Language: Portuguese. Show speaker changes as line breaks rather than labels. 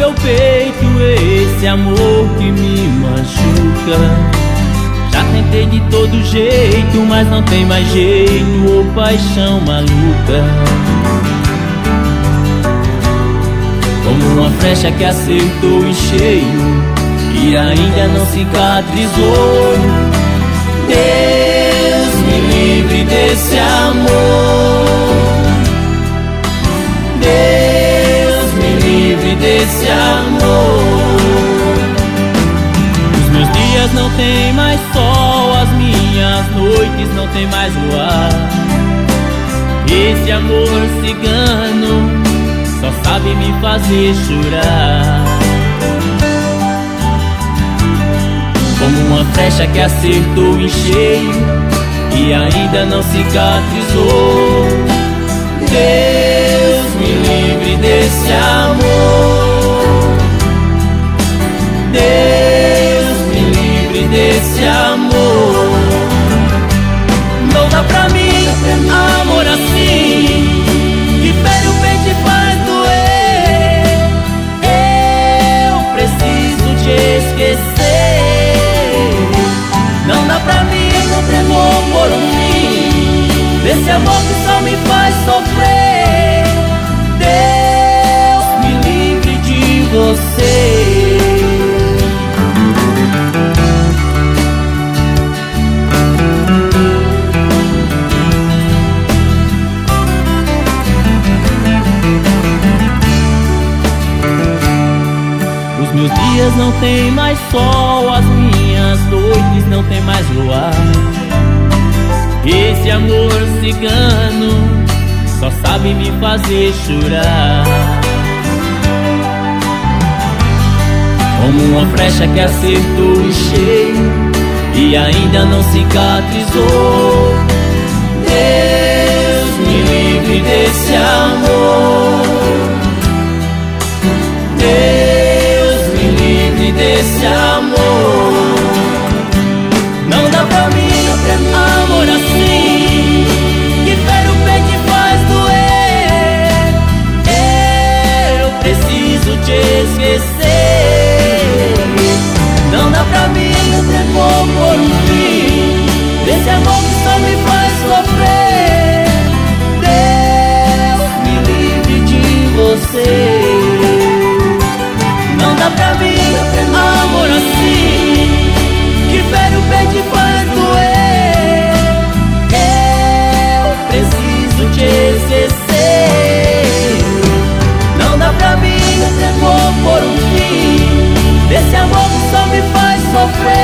meu peito esse amor que me machuca. Já tentei de todo jeito, mas não tem mais jeito, ô paixão maluca. Como uma flecha que acertou em cheio e ainda não cicatrizou. Deus me livre desse amor. Deus me livre desse amor. Os meus dias não tem mais sol, as minhas noites não tem mais luar. Esse amor cigano só sabe me fazer chorar. Como uma flecha que acertou em cheio e ainda não cicatrizou. Deus me livre desse amor. Deus me livre desse amor. Não dá pra mim amor assim, que fere o peito e faz doer. Eu preciso te esquecer. Não dá pra mim, vou por um fim desse amor que só me faz sofrer. Deus me livre de você. Os meus dias não tem mais sol, as minhas noites não tem mais luar. Esse amor cigano só sabe me fazer chorar. Como uma flecha que acertou em cheio e ainda não cicatrizou. Deus me livre desse amor. Deus me livre desse amor. Não dá pra mim amor assim, que fere o peito e faz doer. Eu preciso te esquecer. Não dá pra mim, vou por um fim desse amor que só me faz sofrer. Deus me livre de você. Não dá pra mim amor assim, que fere o peito e faz doer. Eu preciso te esquecer. Não dá pra mim, vou por um fim desse amor que só me faz sofrer.